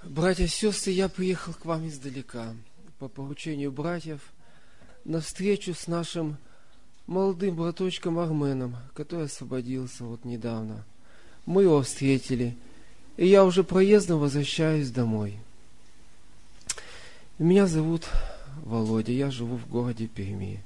Братья и сестры, я приехал к вам издалека по поручению братьев на встречу с нашим молодым браточком Арменом, который освободился вот недавно. Мы его встретили, и я уже проездом возвращаюсь домой. Меня зовут Володя, я живу в городе Перми.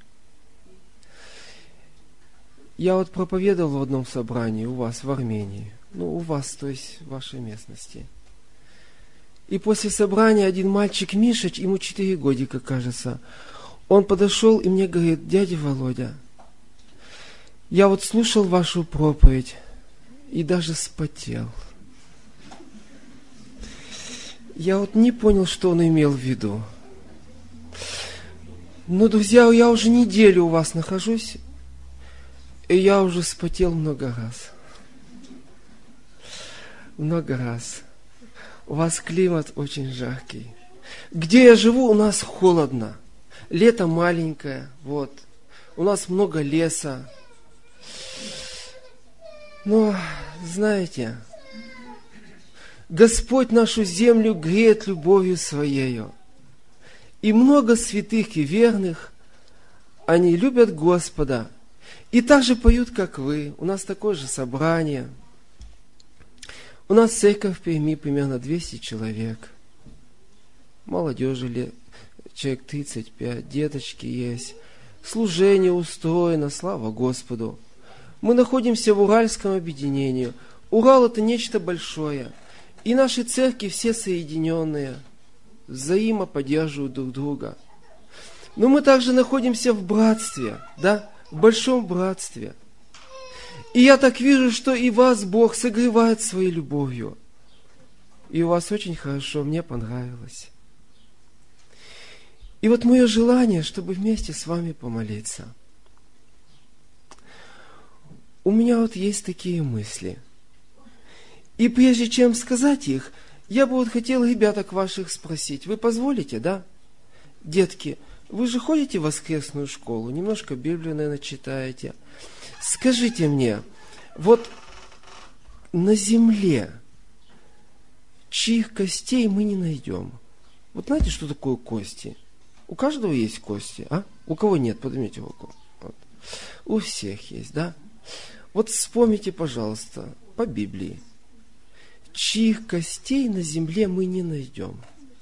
Я вот проповедовал в одном собрании у вас в Армении, у вас, то есть в вашей местности. И после собрания один мальчик Миша, ему 4 годика, кажется, он подошел и мне говорит: дядя Володя, я вот слушал вашу проповедь и даже вспотел. Я вот не понял, что он имел в виду. Но, друзья, я уже неделю у вас нахожусь, и я уже вспотел много раз. Много раз. У вас климат очень жаркий. Где я живу, у нас холодно. Лето маленькое, вот. У нас много леса. Но, знаете, Господь нашу землю греет любовью Своею. И много святых и верных, они любят Господа. И так же поют, как вы. У нас такое же собрание. У нас церковь в Перми примерно 200 человек. Молодежи человек 35, деточки есть. Служение устроено, слава Господу. Мы находимся в Уральском объединении. Урал — это нечто большое. И наши церкви все соединенные, взаимоподдерживают друг друга. Но мы также находимся в братстве, в большом братстве. И я так вижу, что и вас Бог согревает своей любовью. И у вас очень хорошо, мне понравилось. И вот мое желание, чтобы вместе с вами помолиться. У меня вот есть такие мысли. И прежде чем сказать их, я бы хотел ребяток ваших спросить. Вы позволите, да? Детки, вы же ходите в воскресную школу, немножко Библию, наверное, читаете. Скажите мне, вот на земле чьих костей мы не найдем? Вот знаете, что такое кости? У каждого есть кости, а? У кого нет? Поднимите руку. Вот. У всех есть, да? Вот вспомните, пожалуйста, по Библии. Чьих костей на земле мы не найдем?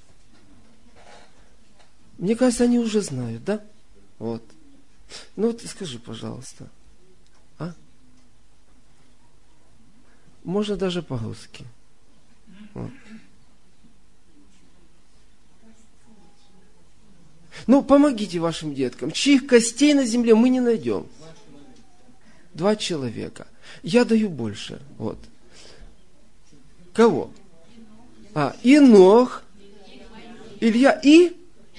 Мне кажется, они уже знают, да? Вот. Ну вот скажи, пожалуйста. А? Можно даже по-русски. Вот. Помогите вашим деткам. Чьих костей на земле мы не найдем? 2 человека. Я даю больше. Вот. Кого? Енох, Илья и...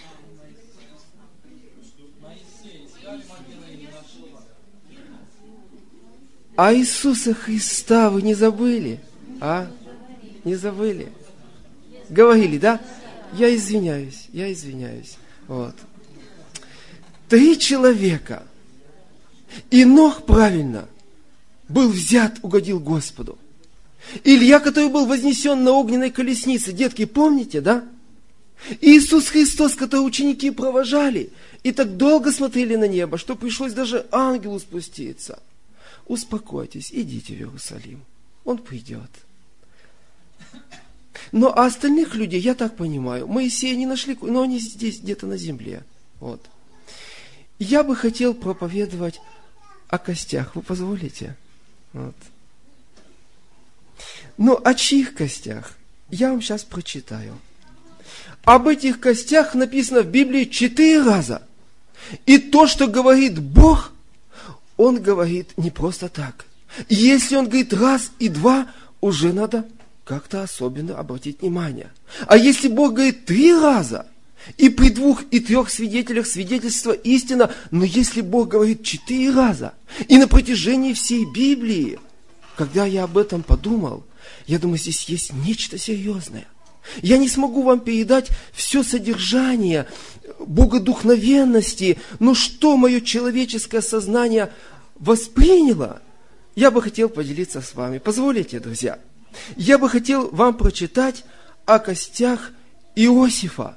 А Иисуса Христа вы не забыли? Не забыли? Говорили, да? Я извиняюсь. Вот. 3 человека. Енох, правильно, был взят, угодил Господу. Илья, который был вознесен на огненной колеснице. Детки, помните, да? Иисус Христос, которого ученики провожали, и так долго смотрели на небо, что пришлось даже ангелу спуститься. Успокойтесь, идите в Иерусалим. Он придет. Но остальных людей, я так понимаю, Моисея не нашли, но они здесь, где-то на земле. Вот. Я бы хотел проповедовать о костях. Вы позволите? Вот. Но о чьих костях? Я вам сейчас прочитаю. Об этих костях написано в Библии 4 раза. И то, что говорит Бог, Он говорит не просто так. Если Он говорит раз и 2, уже надо как-то особенно обратить внимание. А если Бог говорит 3 раза, и при 2 и 3 свидетелях свидетельство истина, но если Бог говорит 4 раза, и на протяжении всей Библии, когда я об этом подумал, я думаю, здесь есть нечто серьезное. Я не смогу вам передать все содержание богодухновенности, но что мое человеческое сознание восприняло, я бы хотел поделиться с вами. Позволите, друзья? Я бы хотел вам прочитать о костях Иосифа.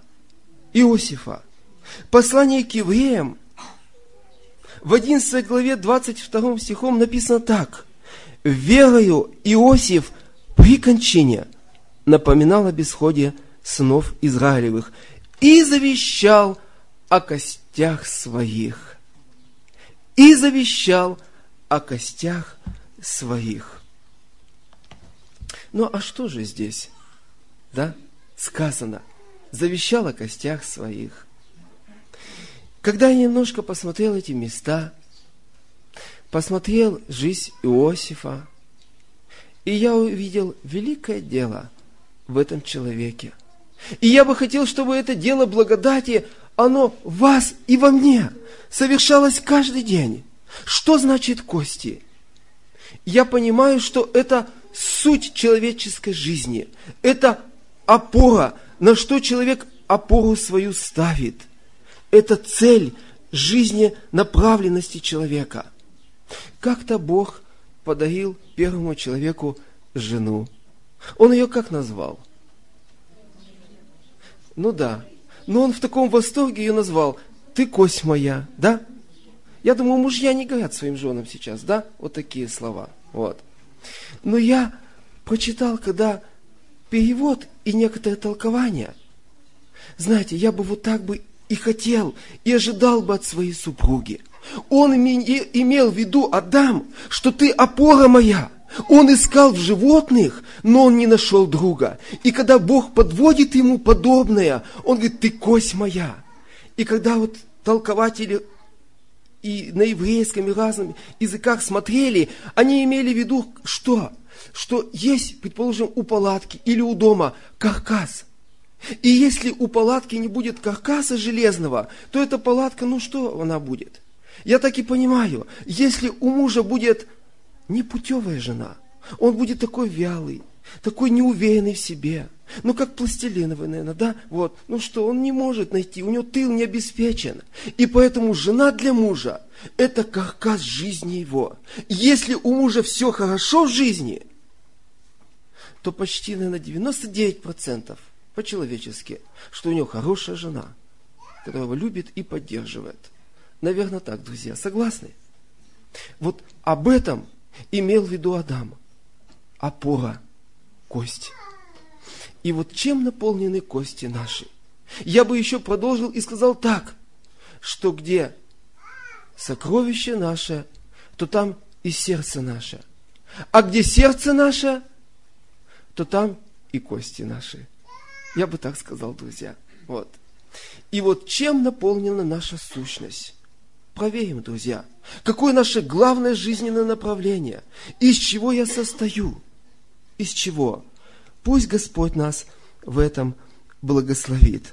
Послание к евреям в 11 главе 22 стихом написано так. «Верою Иосиф при кончине напоминал об исходе сынов Израилевых и завещал о костях своих». И завещал о костях своих. Ну, а что же здесь? Да? Сказано. Завещал о костях своих. Когда я немножко посмотрел эти места, посмотрел жизнь Иосифа, и я увидел великое дело в этом человеке. И я бы хотел, чтобы это дело благодати, оно в вас и во мне совершалось каждый день. Что значит кости? Я понимаю, что это суть человеческой жизни. Это опора, на что человек опору свою ставит. Это цель жизни, направленности человека. Как-то Бог подарил первому человеку жену. Он ее как назвал? Ну да. Но он в таком восторге ее назвал: «Ты кость моя», да? Я думаю, мужья не говорят своим женам сейчас, да? Вот такие слова. Вот. Но я прочитал, когда перевод и некоторые толкования, знаете, я бы вот так бы и хотел, и ожидал бы от своей супруги. Он имел в виду, Адам, что ты опора моя. Он искал в животных, но он не нашел друга. И когда Бог подводит ему подобное, он говорит: ты кость моя. И когда вот толкователи и на еврейском, и разных языках смотрели, они имели в виду что? Что есть, предположим, у палатки или у дома каркас. И если у палатки не будет каркаса железного, то эта палатка, ну что она будет? Я так и понимаю, если у мужа будет непутевая жена, он будет такой вялый, такой неуверенный в себе, ну как пластилиновый, наверное, да? Вот, ну что, он не может найти, у него тыл не обеспечен. И поэтому жена для мужа – это каркас жизни его. Если у мужа все хорошо в жизни, то почти, наверное, 99% по-человечески, что у него хорошая жена, которая его любит и поддерживает. Наверное, так, друзья, согласны? Вот об этом имел в виду Адам. Опора, кость. И вот чем наполнены кости наши? Я бы еще продолжил и сказал так, что где сокровище наше, то там и сердце наше. А где сердце наше, то там и кости наши. Я бы так сказал, друзья. Вот. И вот чем наполнена наша сущность? Проверим, друзья. Какое наше главное жизненное направление? Из чего я состою? Из чего? Пусть Господь нас в этом благословит.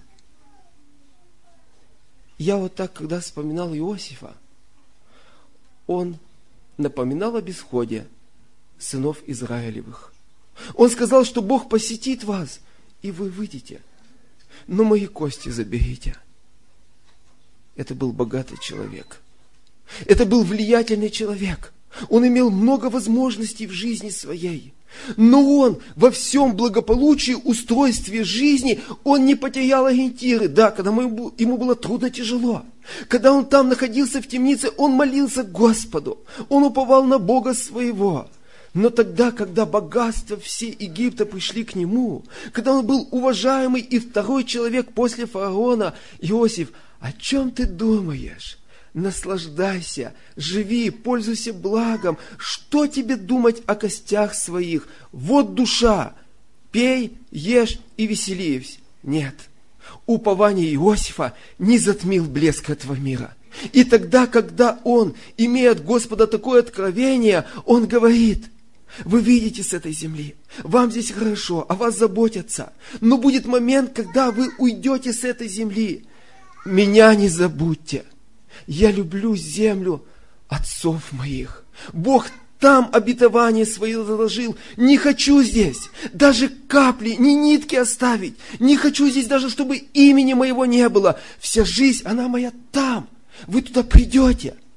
Я вот так, когда вспоминал Иосифа, он напоминал об исходе сынов Израилевых. Он сказал, что Бог посетит вас, и вы выйдете, но мои кости заберите. Это был богатый человек. Это был влиятельный человек. Он имел много возможностей в жизни своей. Но он во всем благополучии, устройстве жизни, он не потерял ориентиры. Да, когда ему было трудно, тяжело. Когда он там находился в темнице, он молился Господу. Он уповал на Бога своего. Но тогда, когда богатства все Египта пришли к нему, когда он был уважаемый и второй человек после фараона, Иосиф: о чем ты думаешь? Наслаждайся, живи, пользуйся благом. Что тебе думать о костях своих? Вот душа, пей, ешь и веселись. Нет, упование Иосифа не затмил блеск этого мира. И тогда, когда он, имея от Господа такое откровение, он говорит: вы видите с этой земли, вам здесь хорошо, о вас заботятся, но будет момент, когда вы уйдете с этой земли. Меня не забудьте. Я люблю землю отцов моих. Бог там обетование свое заложил. Не хочу здесь даже капли, ни нитки оставить. Не хочу здесь даже, чтобы имени моего не было. Вся жизнь, она моя там. Вы туда придете.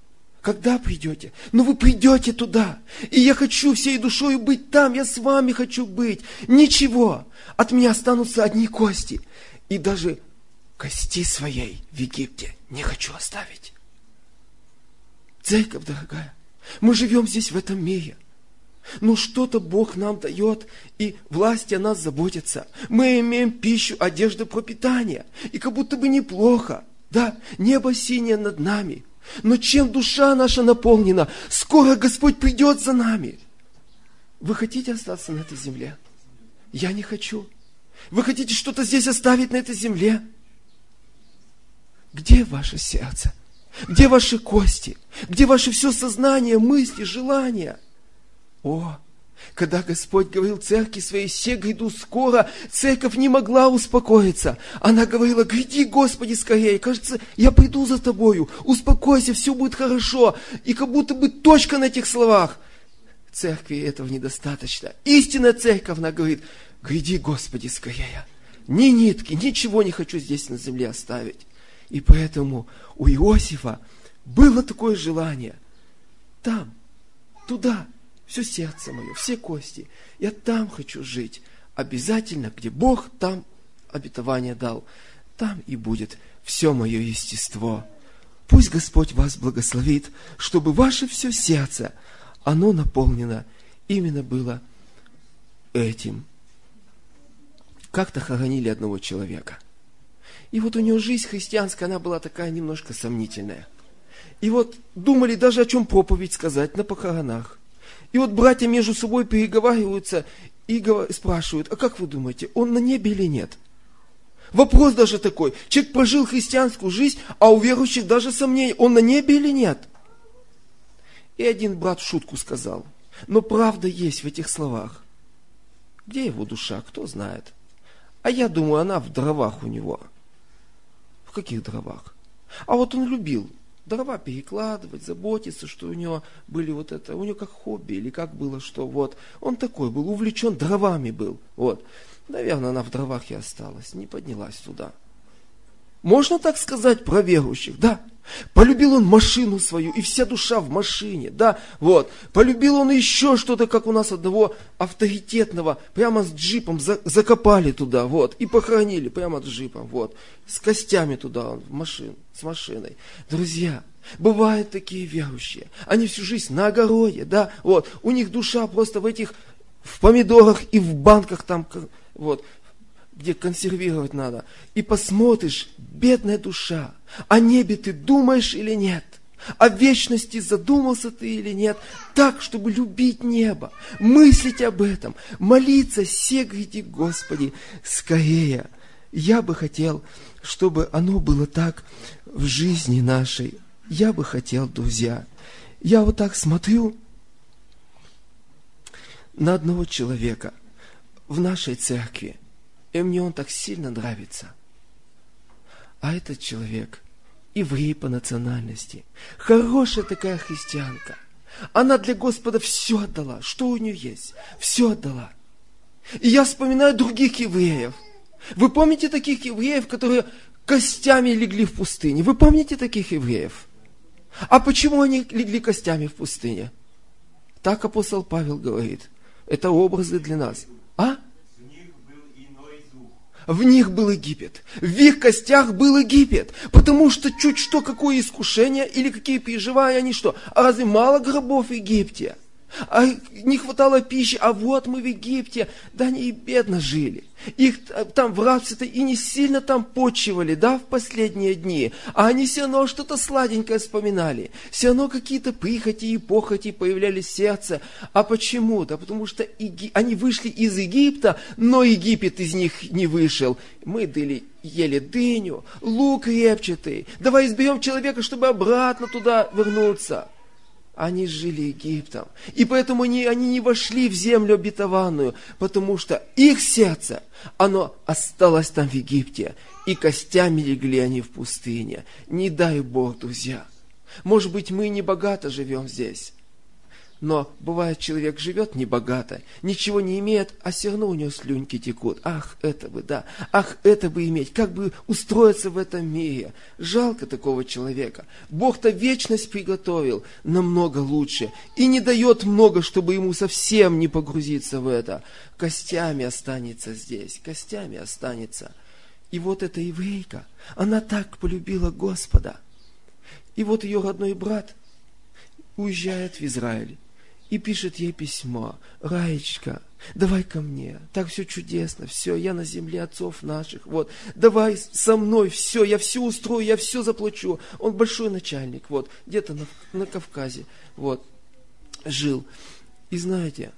Когда придете? Ну вы придете туда. И я хочу всей душою быть там. Я с вами хочу быть. Ничего. От меня останутся одни кости. И даже кости своей в Египте не хочу оставить. Церковь, дорогая, мы живем здесь, в этом мире. Но что-то Бог нам дает, и власти о нас заботятся. Мы имеем пищу, одежду, пропитание. И как будто бы неплохо. Да, небо синее над нами. Но чем душа наша наполнена, скоро Господь придет за нами. Вы хотите остаться на этой земле? Я не хочу. Вы хотите что-то здесь оставить на этой земле? Где ваше сердце? Где ваши кости? Где ваше все сознание, мысли, желания? О, когда Господь говорил церкви своей: «Се гряду скоро», церковь не могла успокоиться. Она говорила: «Гряди, Господи, скорее, кажется, я приду за тобою, успокойся, все будет хорошо». И как будто бы точка на этих словах. Церкви этого недостаточно. Истинная церковь, она говорит: «Гряди, Господи, скорее». Ни нитки, ничего не хочу здесь на земле оставить. И поэтому у Иосифа было такое желание. Там, туда, все сердце мое, все кости. Я там хочу жить. Обязательно, где Бог, там обетование дал. Там и будет все мое естество. Пусть Господь вас благословит, чтобы ваше все сердце, оно наполнено именно было этим. Как-то хоронили одного человека. И вот у него жизнь христианская, она была такая немножко сомнительная. И вот думали даже о чем проповедь сказать на похоронах. И вот братья между собой переговариваются и спрашивают: а как вы думаете, он на небе или нет? Вопрос даже такой. Человек прожил христианскую жизнь, а у верующих даже сомнения, он на небе или нет? И один брат в шутку сказал: но правда есть в этих словах. Где его душа, кто знает? А я думаю, она в дровах у него. В каких дровах? А вот он любил дрова перекладывать, заботиться, что у него были вот это, у него как хобби, или как было, что вот. Он такой был, увлечен дровами был. Вот. Наверное, она в дровах и осталась, не поднялась туда. Можно так сказать про верующих, да? Полюбил он машину свою, и вся душа в машине, да, вот. Полюбил он еще что-то, как у нас одного авторитетного, прямо с джипом закопали туда, вот, и похоронили прямо с джипом, вот, с костями туда, с машиной. Друзья, бывают такие верующие, они всю жизнь на огороде, да, вот, у них душа просто в помидорах и в банках там, вот, где консервировать надо. И посмотришь, бедная душа, о небе ты думаешь или нет? О вечности задумался ты или нет? Так, чтобы любить небо, мыслить об этом, молиться: «Се гряди, Господи, скорее». Я бы хотел, чтобы оно было так в жизни нашей. Я бы хотел, друзья. Я вот так смотрю на одного человека в нашей церкви, и мне он так сильно нравится. А этот человек еврей по национальности. Хорошая такая христианка. Она для Господа все отдала. Что у нее есть? Все отдала. И я вспоминаю других евреев. Вы помните таких евреев, которые костями легли в пустыне? Вы помните таких евреев? А почему они легли костями в пустыне? Так апостол Павел говорит. Это образы для нас. А? В них был Египет. В их костях был Египет. Потому что чуть что, какое искушение или какие переживания, они что? А разве мало гробов в Египте? А не хватало пищи, а вот мы в Египте. Да они и бедно жили. Их там в рабстве-то и не сильно там почивали, да, в последние дни. А они все равно что-то сладенькое вспоминали. Все равно какие-то прихоти и похоти появлялись в сердце. А почему? Да потому что они вышли из Египта, но Египет из них не вышел. Мы ели дыню, лук репчатый. Давай изберем человека, чтобы обратно туда вернуться. Они жили Египтом. И поэтому они не вошли в землю обетованную, потому что их сердце, оно осталось там в Египте. И костями легли они в пустыне. Не дай Бог, друзья. Может быть, мы не богато живем здесь. Но бывает, человек живет небогато, ничего не имеет, а все равно у него слюньки текут. Ах, это бы, да, ах, это бы иметь, как бы устроиться в этом мире. Жалко такого человека. Бог-то вечность приготовил намного лучше и не дает много, чтобы ему совсем не погрузиться в это. Костями останется здесь, костями останется. И вот эта еврейка, она так полюбила Господа. И вот ее родной брат уезжает в Израиль и пишет ей письмо: Раечка, давай ко мне, так все чудесно, все, я на земле отцов наших, вот, давай со мной, все, я все устрою, я все заплачу. Он большой начальник, вот, где-то на Кавказе, вот, жил. И знаете,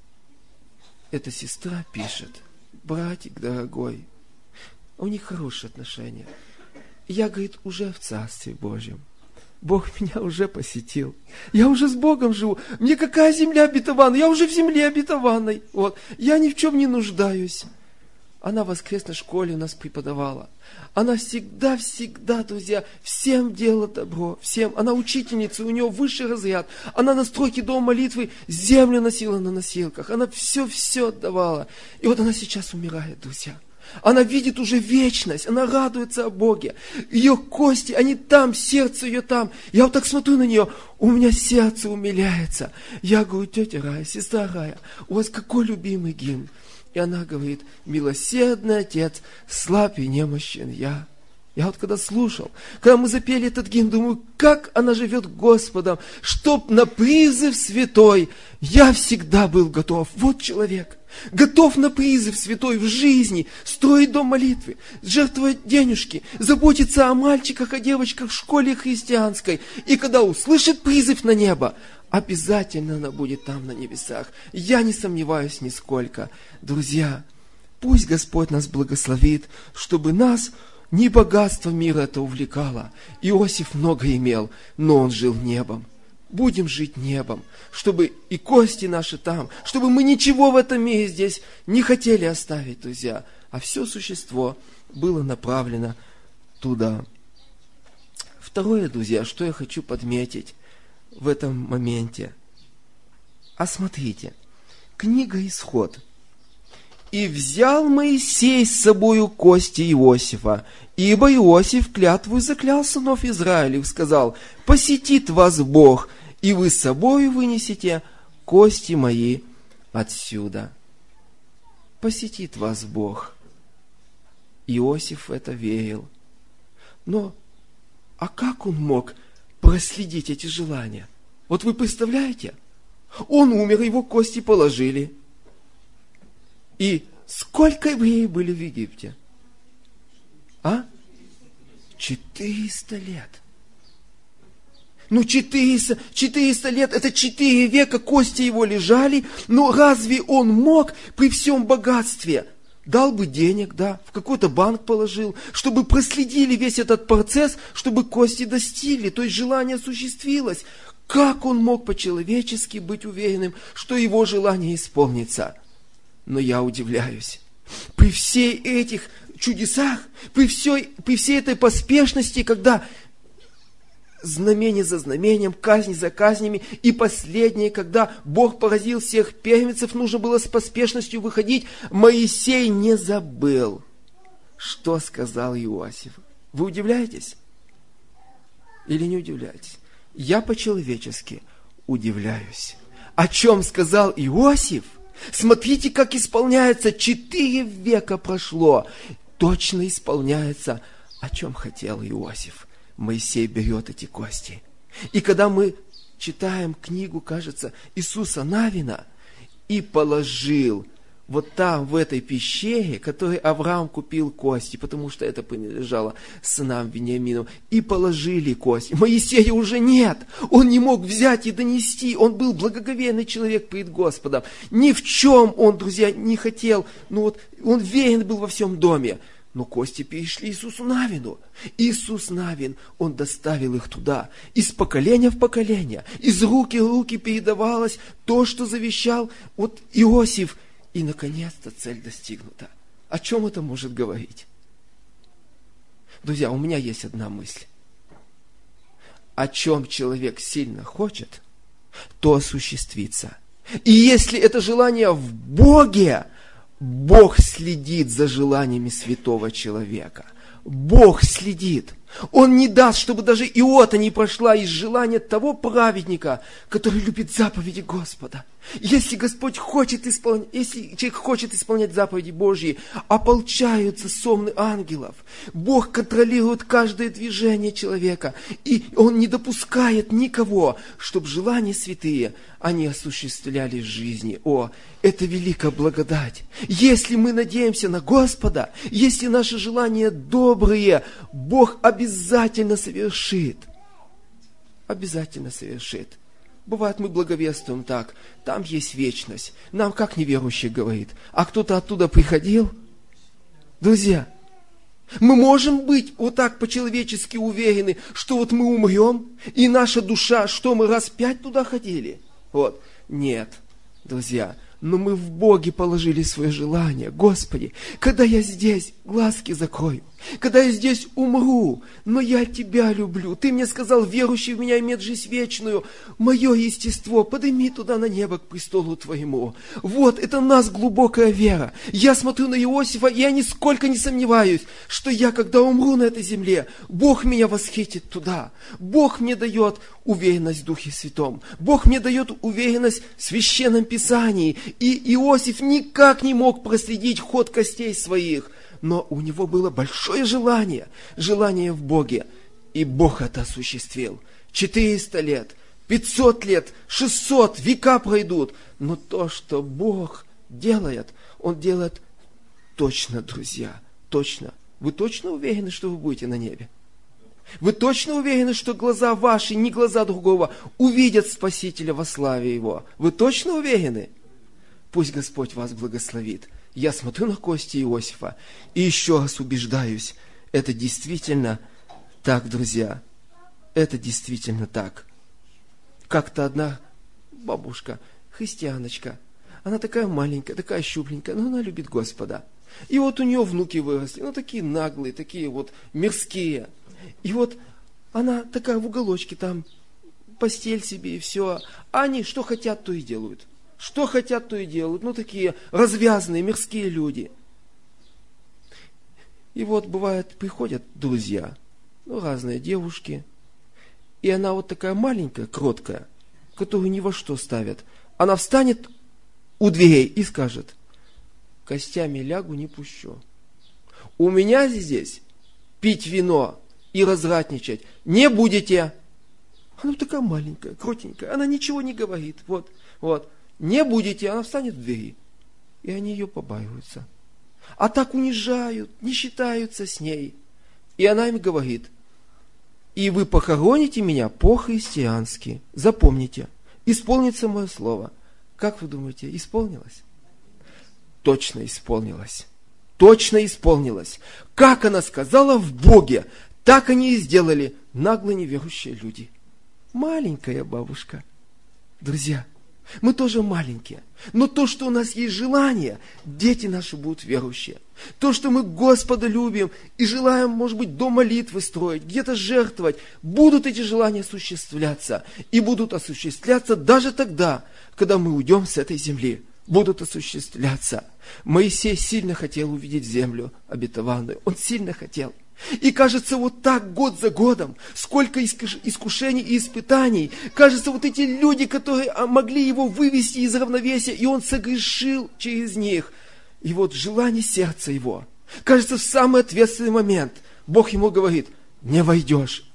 эта сестра пишет: братик дорогой, у них хорошие отношения. Я, говорит, уже в Царстве Божьем. Бог меня уже посетил. Я уже с Богом живу. Мне какая земля обетованная? Я уже в земле обетованной. Вот. Я ни в чем не нуждаюсь. Она в воскресной школе у нас преподавала. Она всегда, друзья, всем делала добро. Всем. Она учительница, у нее высший разряд. Она на стройке дома молитвы землю носила на носилках. Она все отдавала. И вот она сейчас умирает, друзья. Она видит уже вечность, она радуется о Боге. Ее кости, они там, сердце ее там. Я вот так смотрю на нее, у меня сердце умиляется. Я говорю: тетя Рая, сестра Рая, у вас какой любимый гимн? И она говорит: милосердный Отец, слаб и немощен я. Я вот когда слушал, когда мы запели этот гимн, думаю, как она живет Господом, чтоб на призыв святой я всегда был готов. Вот человек, готов на призыв святой в жизни, строить дом молитвы, жертвовать денежки, заботиться о мальчиках, о девочках в школе христианской. И когда услышит призыв на небо, обязательно она будет там на небесах. Я не сомневаюсь нисколько. Друзья, пусть Господь нас благословит, чтобы нас не богатство мира это увлекало. Иосиф много имел, но он жил небом. Будем жить небом, чтобы и кости наши там, чтобы мы ничего в этом мире здесь не хотели оставить, друзья, а все существо было направлено туда. Второе, друзья, что я хочу подметить в этом моменте. А смотрите, книга Исход. «И взял Моисей с собою кости Иосифа, ибо Иосиф клятву заклял сынов Израилев, сказал: посетит вас Бог, и вы с собою вынесете кости мои отсюда». Посетит вас Бог. Иосиф это верил. Но, а как он мог проследить эти желания? Вот вы представляете? Он умер, его кости положили. И сколько евреев были в Египте? 400 лет. 400 лет, это 4 века кости его лежали, но разве он мог при всем богатстве? Дал бы денег, да, в какой-то банк положил, чтобы проследили весь этот процесс, чтобы кости достигли, то есть желание осуществилось. Как он мог по-человечески быть уверенным, что его желание исполнится? Но я удивляюсь. При всей этих чудесах, при всей этой поспешности, когда знамение за знамением, казнь за казнями, и последнее, когда Бог поразил всех первенцев, нужно было с поспешностью выходить, Моисей не забыл, что сказал Иосиф. Вы удивляетесь? Или не удивляетесь? Я по-человечески удивляюсь. О чем сказал Иосиф? Смотрите, как исполняется. 4 века прошло. Точно исполняется, о чем хотел Иосиф. Моисей берет эти кости. И когда мы читаем книгу, кажется, Иисуса Навина, и положил вот там, в этой пещере, которой Авраам купил кости, потому что это принадлежало сынам Вениамину, и положили кости. Моисея уже нет. Он не мог взять и донести. Он был благоговейный человек перед Господом. Ни в чем он, друзья, не хотел. Он верен был во всем доме. Но кости перешли Иисусу Навину. Иисус Навин, он доставил их туда. Из поколения в поколение, из руки в руки передавалось то, что завещал Иосиф. И, наконец-то, цель достигнута. О чем это может говорить? Друзья, у меня есть одна мысль. О чем человек сильно хочет, то осуществится. И если это желание в Боге, Бог следит за желаниями святого человека. Бог следит. Он не даст, чтобы даже иота не прошла из желания того праведника, который любит заповеди Господа. Если Господь хочет исполнять, если человек хочет исполнять заповеди Божьи, ополчаются сонмы ангелов. Бог контролирует каждое движение человека, и Он не допускает никого, чтобы желания святые они осуществляли в жизни. О, это великая благодать. Если мы надеемся на Господа, если наши желания добрые, Бог обязательно совершит. Обязательно совершит. Бывает, мы благовествуем так, там есть вечность. Нам, как неверующий, говорит. А кто-то оттуда приходил? Друзья, мы можем быть вот так по-человечески уверены, что вот мы умрем, и наша душа, что мы раз 5 туда ходили? Вот. Нет, друзья, но мы в Боге положили свое желание. Господи, когда я здесь, глазки закрою. Когда я здесь умру, но я Тебя люблю. Ты мне сказал, верующий в Меня имеет жизнь вечную. Мое естество подними туда на небо к престолу Твоему. Вот, это у нас глубокая вера. Я смотрю на Иосифа, и я нисколько не сомневаюсь, что я, когда умру на этой земле, Бог меня восхитит туда. Бог мне дает уверенность в Духе Святом. Бог мне дает уверенность в Священном Писании. И Иосиф никак не мог проследить ход костей своих. Но у него было большое желание в Боге. И Бог это осуществил. 400 лет, 500 лет, 600, века пройдут. Но то, что Бог делает, Он делает точно, друзья, точно. Вы точно уверены, что вы будете на небе? Вы точно уверены, что глаза ваши, не глаза другого, увидят Спасителя во славе Его? Вы точно уверены? Пусть Господь вас благословит. Я смотрю на кости Иосифа и еще раз убеждаюсь, это действительно так, друзья. Это действительно так. Как-то одна бабушка, христианочка, она такая маленькая, такая щупленькая, но она любит Господа. И вот у нее внуки выросли, ну такие наглые, такие вот мирские. И вот она такая в уголочке там, постель себе и все. А они что хотят, то и делают. Что хотят, то и делают. Ну, такие развязанные, мирские люди. И вот, бывает, приходят друзья, ну, разные девушки. И она вот такая маленькая, кроткая, которую ни во что ставят. Она встанет у дверей и скажет: костями лягу, не пущу. У меня здесь пить вино и развратничать не будете. Она такая маленькая, кротенькая. Она ничего не говорит. Вот. Не будете, она встанет в двери. И они ее побаиваются. А так унижают, не считаются с ней. И она им говорит: и вы похороните меня по-христиански. Запомните, исполнится мое слово. Как вы думаете, исполнилось? Точно исполнилось. Точно исполнилось. Как она сказала в Боге, так они и сделали наглые неверующие люди. Маленькая бабушка. Друзья, мы тоже маленькие. Но то, что у нас есть желание, дети наши будут верующие. То, что мы Господа любим и желаем, может быть, до молитвы строить, где-то жертвовать, будут эти желания осуществляться. И будут осуществляться даже тогда, когда мы уйдем с этой земли. Будут осуществляться. Моисей сильно хотел увидеть землю обетованную. Он сильно хотел. И кажется, вот так год за годом, сколько искушений и испытаний. Кажется, вот эти люди, которые могли его вывести из равновесия, и он согрешил через них. И вот желание сердца его. Кажется, в самый ответственный момент Бог ему говорит: не войдешь.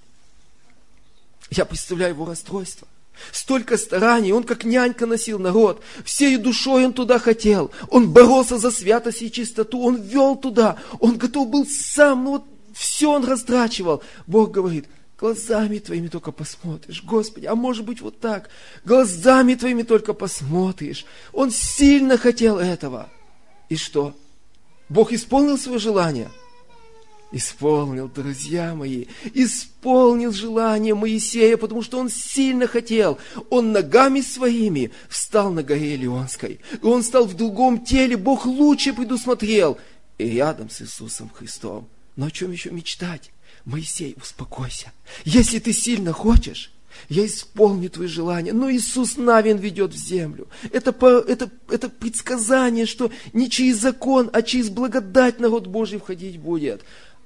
Я представляю его расстройство. Столько стараний, он как нянька носил народ, всей душой он туда хотел, он боролся за святость и чистоту, он вел туда, он готов был сам, ну вот все он растрачивал. Бог говорит: глазами твоими только посмотришь, Господи, а может быть вот так, глазами твоими только посмотришь. Он сильно хотел этого. И что? Бог исполнил свое желание? Исполнил, друзья мои, исполнил желание Моисея, потому что он сильно хотел. Он ногами своими встал на горе Илионской. И он стал в другом теле, Бог лучше предусмотрел. И рядом с Иисусом Христом. Но о чем еще мечтать? Моисей, успокойся. Если ты сильно хочешь, Я исполню твои желания. Но Иисус Навин ведет в землю. Это предсказание, что не через закон, а через благодать народ Божий входить будет.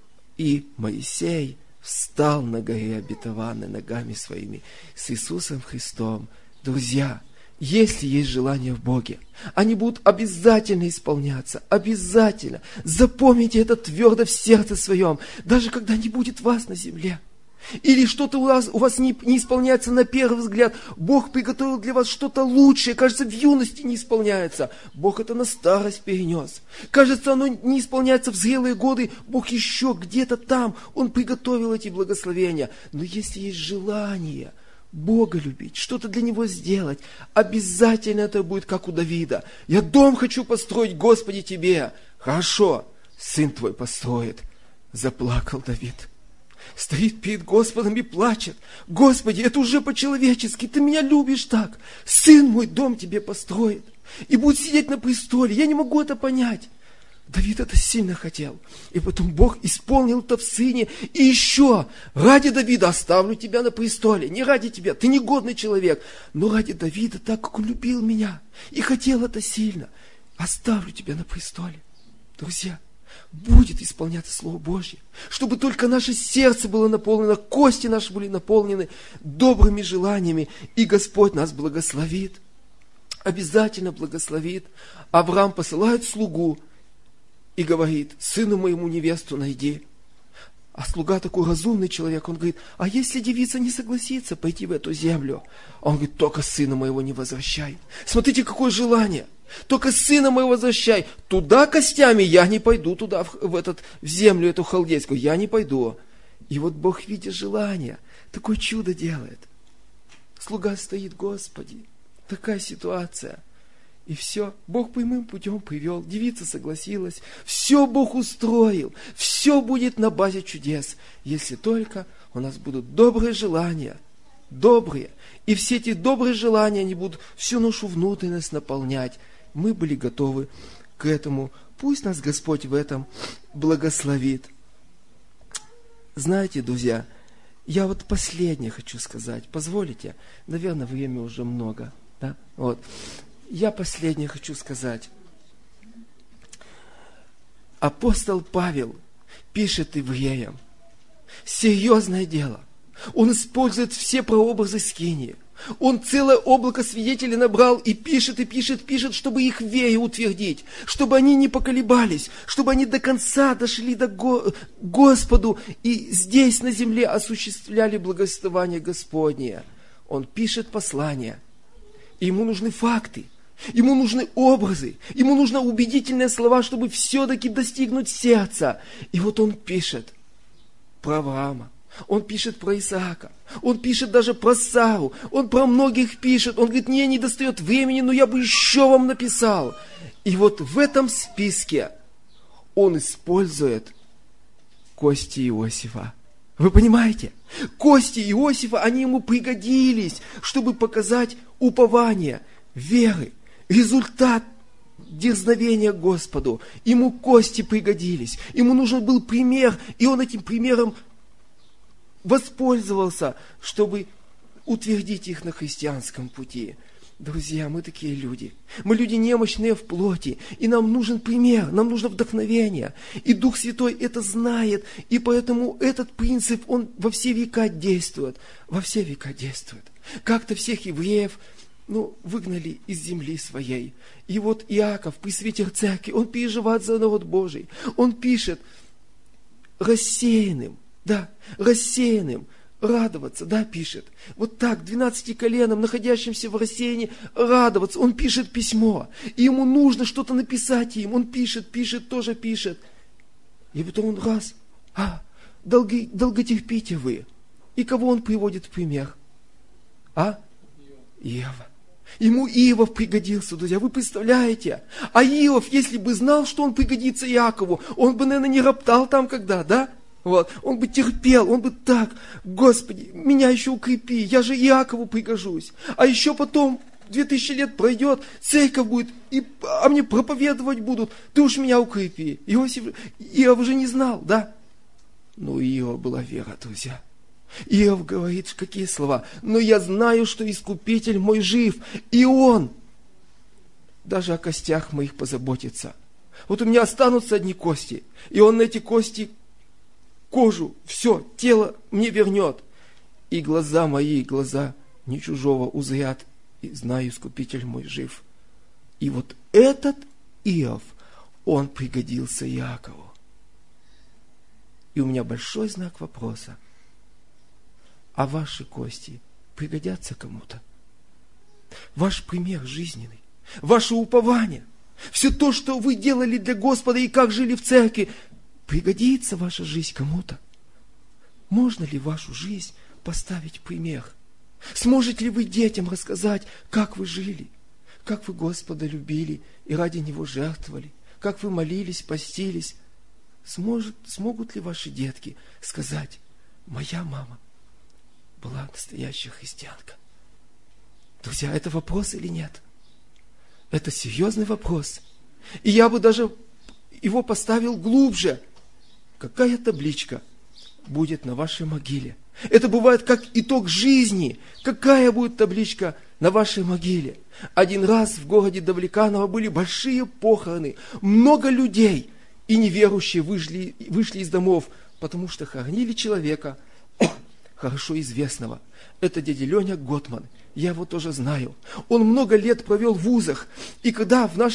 И Моисей встал на горе обетованной ногами своими с Иисусом Христом. Друзья, если есть желание в Боге, они будут обязательно исполняться. Обязательно. Запомните это твердо в сердце своем, даже когда не будет вас на земле. Или что-то у вас не исполняется на первый взгляд. Бог приготовил для вас что-то лучшее. Кажется, в юности не исполняется. Бог это на старость перенес. Кажется, оно не исполняется в зрелые годы. Бог еще где-то там. Он приготовил эти благословения. Но если есть желание Бога любить, что-то для Него сделать, обязательно это будет как у Давида. Я дом хочу построить, Господи, Тебе. Хорошо, сын твой построит. Заплакал Давид. Стоит перед Господом и плачет. Господи, это уже по-человечески. Ты меня любишь так. Сын мой дом тебе построит. И будет сидеть на престоле. Я не могу это понять. Давид это сильно хотел. И потом Бог исполнил это в сыне. И еще ради Давида оставлю тебя на престоле. Не ради тебя. Ты негодный человек. Но ради Давида, так как он любил меня и хотел это сильно, оставлю тебя на престоле. Друзья, будет исполняться Слово Божье, чтобы только наше сердце было наполнено, кости наши были наполнены добрыми желаниями, и Господь нас благословит. Обязательно благословит. Авраам посылает слугу и говорит: сыну моему невесту найди. А слуга такой разумный человек, он говорит: а если девица не согласится пойти в эту землю? Он говорит: только сына моего не возвращай. Смотрите, какое желание. Только сына моего возвращай. Туда костями я не пойду, туда, в землю эту халдейскую, я не пойду. И вот Бог, видя желание, такое чудо делает. Слуга стоит: Господи, такая ситуация. И все, Бог прямым путем привел, девица согласилась, все Бог устроил, все будет на базе чудес, если только у нас будут добрые желания, добрые. И все эти добрые желания, они будут всю нашу внутренность наполнять. Мы были готовы к этому. Пусть нас Господь в этом благословит. Знаете, друзья, я вот последнее хочу сказать. Позволите? Наверное, времени уже много. Да? Вот. Я последнее хочу сказать. Апостол Павел пишет евреям. Серьезное дело. Он использует все прообразы скинии. Он целое облако свидетелей набрал и пишет, чтобы их вере утвердить, чтобы они не поколебались, чтобы они до конца дошли до Господу и здесь на земле осуществляли благословение Господнее. Он пишет послания, и ему нужны факты, ему нужны образы, ему нужны убедительные слова, чтобы все-таки достигнуть сердца. И вот он пишет про Авраама. Он пишет про Исаака, он пишет даже про Сару, он про многих пишет, он говорит: мне не достает времени, но я бы еще вам написал. И вот в этом списке он использует кости Иосифа. Вы понимаете? Кости Иосифа, они ему пригодились, чтобы показать упование, веры, результат дерзновения к Господу. Ему кости пригодились, ему нужен был пример, и он этим примером воспользовался, чтобы утвердить их на христианском пути. Друзья, мы такие люди. Мы люди немощные в плоти. И нам нужен пример, нам нужно вдохновение. И Дух Святой это знает. И поэтому этот принцип, он во все века действует. Во все века действует. Как-то всех евреев выгнали из земли своей. И вот Иаков, пресвитер церкви, он переживает за народ Божий. Он пишет рассеянным, радоваться, пишет. Вот так, 12 коленам, находящимся в рассеянии, радоваться. Он пишет письмо, и ему нужно что-то написать им. Он пишет. И потом он долготерпите вы. И кого он приводит в пример? Иова. Ему Иов пригодился, друзья, вы представляете? А Иов, если бы знал, что он пригодится Иакову, он бы, наверное, не роптал там когда, Вот. Он бы терпел, он бы так: Господи, меня еще укрепи, я же Иакову пригожусь. А еще потом 2000 лет пройдет, церковь будет, а мне проповедовать будут, ты уж меня укрепи. Иов уже не знал, Но у Иова была вера, друзья. Иов говорит, какие слова? Но я знаю, что Искупитель мой жив, и Он даже о костях моих позаботится. Вот у меня останутся одни кости, и Он на эти кости кожу, все, тело мне вернет. И глаза мои, глаза не чужого узрят, и знаю, Искупитель мой жив. И вот этот Иов, он пригодился Иакову. И у меня большой знак вопроса. А ваши кости пригодятся кому-то? Ваш пример жизненный, ваше упование, все то, что вы делали для Господа и как жили в церкви, пригодится ваша жизнь кому-то? Можно ли вашу жизнь поставить пример? Сможете ли вы детям рассказать, как вы жили, как вы Господа любили и ради Него жертвовали, как вы молились, постились? Смогут ли ваши детки сказать: моя мама была настоящая христианка? Друзья, это вопрос или нет? Это серьезный вопрос. И я бы даже его поставил глубже. Какая табличка будет на вашей могиле? Это бывает как итог жизни. Какая будет табличка на вашей могиле? Один раз в городе Давлеканово были большие похороны. Много людей и неверующие вышли из домов, потому что хоронили человека хорошо известного. Это дядя Леня Готман. Я его тоже знаю. Он много лет провел в вузах. И когда в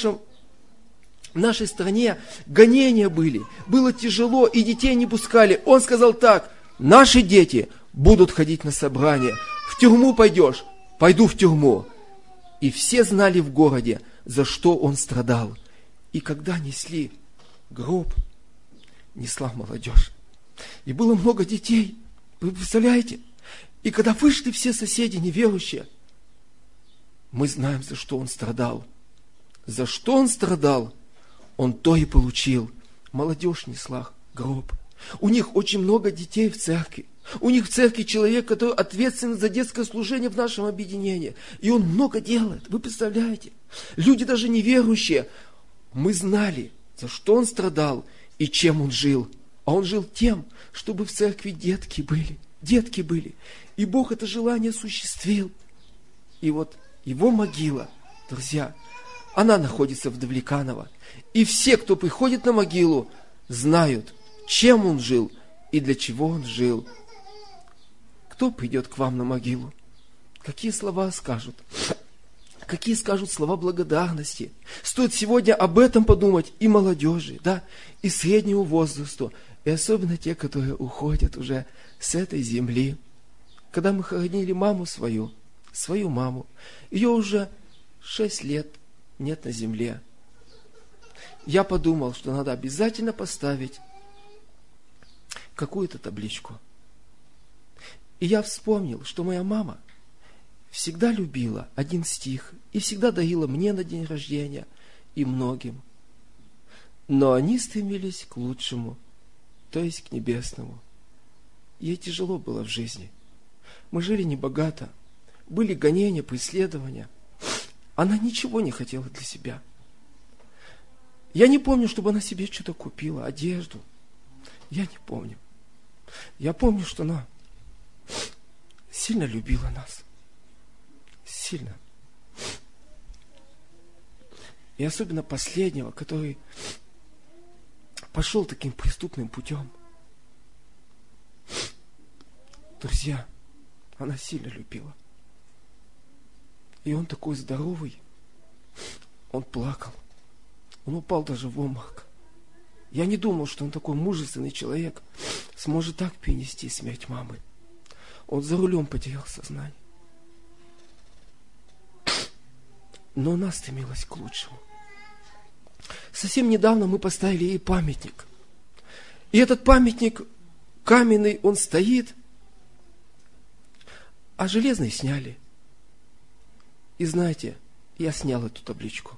нашей стране гонения были, было тяжело, и детей не пускали, он сказал так: наши дети будут ходить на собрания. В тюрьму пойдешь? Пойду в тюрьму. И все знали в городе, за что он страдал. И когда несли гроб, несла молодежь. И было много детей. Вы представляете? И когда вышли все соседи неверующие, мы знаем, за что он страдал. За что он страдал, он то и получил. Молодежь несла гроб. У них очень много детей в церкви. У них в церкви человек, который ответственен за детское служение в нашем объединении. И он много делает. Вы представляете? Люди даже неверующие. Мы знали, за что он страдал и чем он жил. А он жил тем, чтобы в церкви детки были. Детки были. И Бог это желание осуществил. И вот его могила, друзья, она находится в Давлеканово. И все, кто приходит на могилу, знают, чем он жил и для чего он жил. Кто придет к вам на могилу? Какие слова скажут? Какие скажут слова благодарности? Стоит сегодня об этом подумать и молодежи, да, и среднему возрасту, и особенно те, которые уходят уже с этой земли. Когда мы хоронили маму свою маму, ее уже 6 лет нет на земле. Я подумал, что надо обязательно поставить какую-то табличку. И я вспомнил, что моя мама всегда любила один стих и всегда дарила мне на день рождения и многим. Но они стремились к лучшему, то есть к небесному. Ей тяжело было в жизни. Мы жили небогато, были гонения, преследования. Она ничего не хотела для себя. Я не помню, чтобы она себе что-то купила, одежду. Я не помню. Я помню, что она сильно любила нас. Сильно. И особенно последнего, который пошел таким преступным путем. Друзья, она сильно любила. И он такой здоровый. Он плакал. Он упал даже в обморок. Я не думал, что он такой мужественный человек сможет так перенести смерть мамы. Он за рулем потерял сознание. Но она стремилась к лучшему. Совсем недавно мы поставили ей памятник. И этот памятник каменный, он стоит, а железный сняли. И знаете, я снял эту табличку.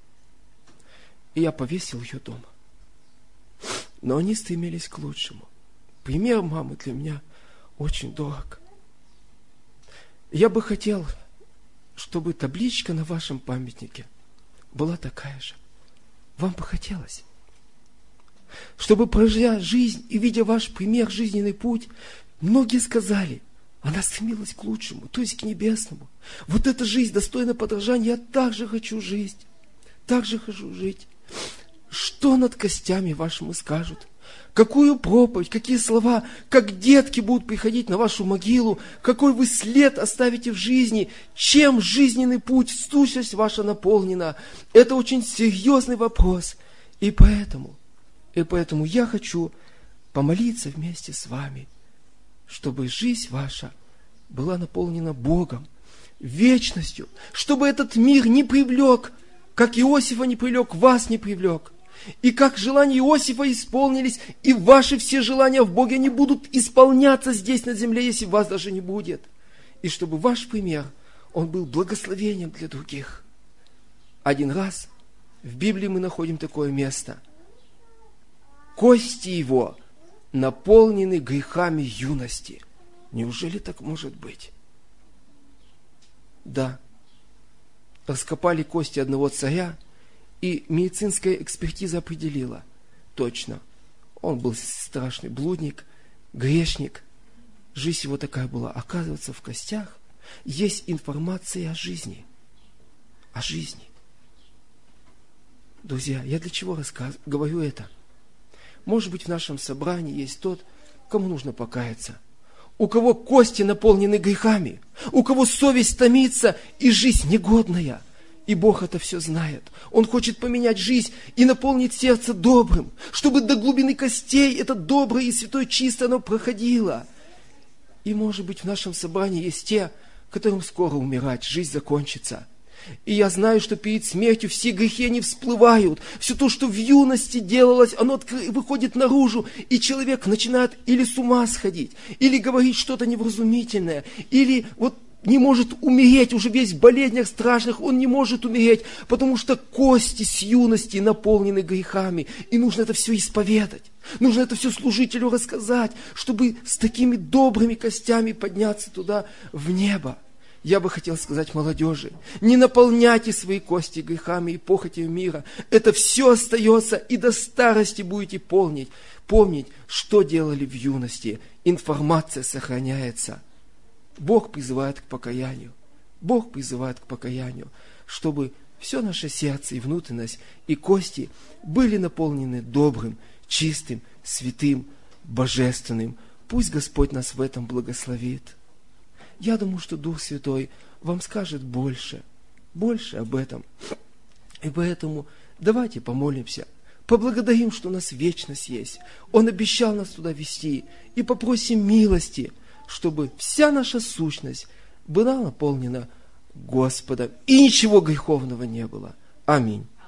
И я повесил ее дома. Но они стремились к лучшему. Пример мамы для меня очень дорог. Я бы хотел, чтобы табличка на вашем памятнике была такая же. Вам бы хотелось. Чтобы, проживя жизнь и видя ваш пример, жизненный путь, Многие сказали, она стремилась к лучшему, то есть к небесному. Вот эта жизнь достойна подражания, я также хочу жить. Также хочу жить. Что над костями вашими скажут? Какую проповедь, какие слова, как детки будут приходить на вашу могилу, какой вы след оставите в жизни, чем жизненный путь, сущность ваша наполнена. Это очень серьезный вопрос. И поэтому я хочу помолиться вместе с вами, чтобы жизнь ваша была наполнена Богом, вечностью, чтобы этот мир не привлек, как Иосифа не привлек, вас не привлек. И как желания Иосифа исполнились, и ваши все желания в Боге не будут исполняться здесь на земле, если вас даже не будет. И чтобы ваш пример, он был благословением для других. Один раз в Библии мы находим такое место. Кости его наполнены грехами юности. Неужели так может быть? Да. Раскопали кости одного царя, и медицинская экспертиза определила точно. Он был страшный блудник, грешник. Жизнь его такая была. Оказывается, в костях есть информация о жизни. О жизни. Друзья, я для чего говорю это? Может быть, в нашем собрании есть тот, кому нужно покаяться. У кого кости наполнены грехами, у кого совесть томится и жизнь негодная. И Бог это все знает. Он хочет поменять жизнь и наполнить сердце добрым, чтобы до глубины костей это доброе и святое чистое оно проходило. И, может быть, в нашем собрании есть те, которым скоро умирать, жизнь закончится. И я знаю, что перед смертью все грехи, они всплывают. Все то, что в юности делалось, оно выходит наружу, и человек начинает или с ума сходить, или говорить что-то невразумительное, или вот не может умереть, уже весь в болезнях страшных, он не может умереть, потому что кости с юности наполнены грехами, и нужно это все исповедать. Нужно это все служителю рассказать, чтобы с такими добрыми костями подняться туда, в небо. Я бы хотел сказать молодежи, не наполняйте свои кости грехами и похотью мира. Это все остается, и до старости будете помнить, что делали в юности. Информация сохраняется. Бог призывает к покаянию. Бог призывает к покаянию, чтобы все наше сердце и внутренность, и кости были наполнены добрым, чистым, святым, божественным. Пусть Господь нас в этом благословит. Я думаю, что Дух Святой вам скажет больше об этом. И поэтому давайте помолимся, поблагодарим, что у нас вечность есть. Он обещал нас туда вести. И попросим милости, чтобы вся наша сущность была наполнена Господом, и ничего греховного не было. Аминь.